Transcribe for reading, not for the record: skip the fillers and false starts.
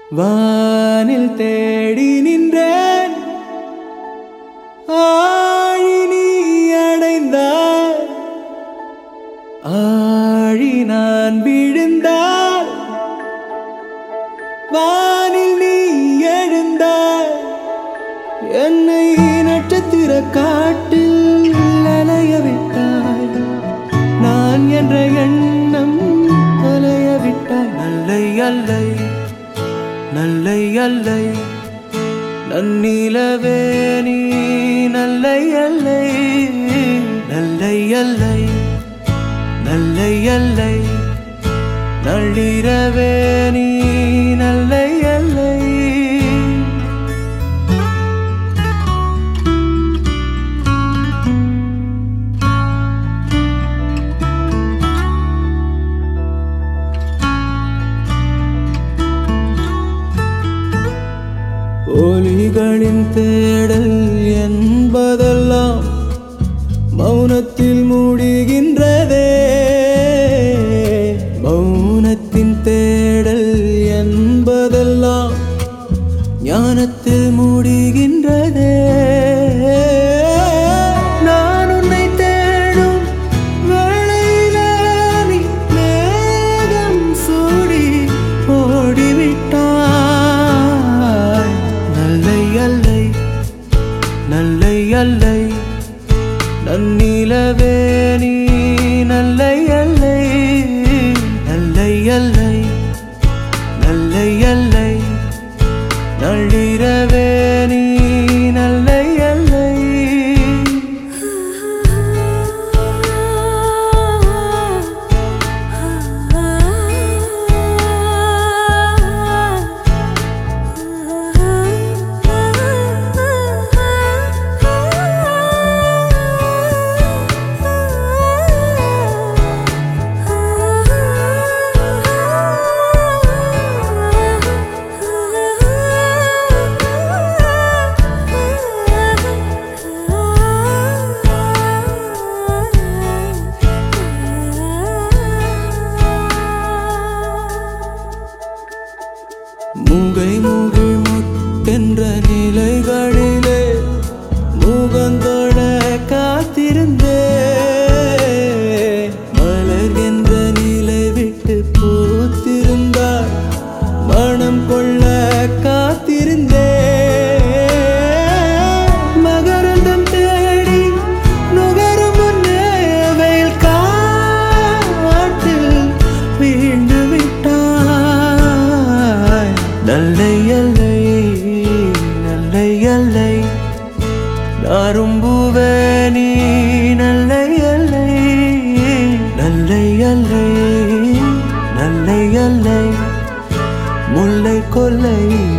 வானில் தேடி நின்றேன் ஆழி நீ அடைந்தாய் ஆழி நான் விழுந்தால் வானில் நீ எழுந்தாய் என்னை நட்சத்திர காட்டில் அலைய விட்டாய் நான் என்ற எண்ணம் தொலைய விட்டாய் நல்லை அல்லை நல்லை அல்லை நன்னிலவே நீ நல்லை அல்லை நல்லை அல்லை நல்லை அல்லை நள்ளிரவே நீ நல்லை அல்லை ஒலிகளின் தேடல் என்பதெல்லாம் மௌனத்தில் மூடுகின்றதே மௌனத்தின் தேடல் என்பதெல்லாம் ஞானத்தில் மூடுகின்றதே நான் உன்னை தேடும் வேளையிலே நீ மேகம் சூடி ஓடிவிட்டாய் நல்லை அல்லை நல்லை அல்லை நன்னிலவே நீ நல்லை அல்லை நல்லை அல்லை நல்லை அல்லை நள்ளிரவே நீ நல்லை அல்லை மூகை மூகி முட்டென்ற நிலைகளிலே முகந்தோட காத்திருந்தே மலர் என்ற நிலை விட்டு பூத்திருந்தார் மனம் கொள்ள காத்திருந்தே மகரந்தம் தேடி நுகரும் முன்னே வெயில் காட்டில் வீண்டு விட்டாய் நல்லை அல்லை நல்லை அல்லை நாரும்புவே நீ நல்லை அல்லை நல்லை அல்லை நல்லை அல்லை முல்லை கொல்லை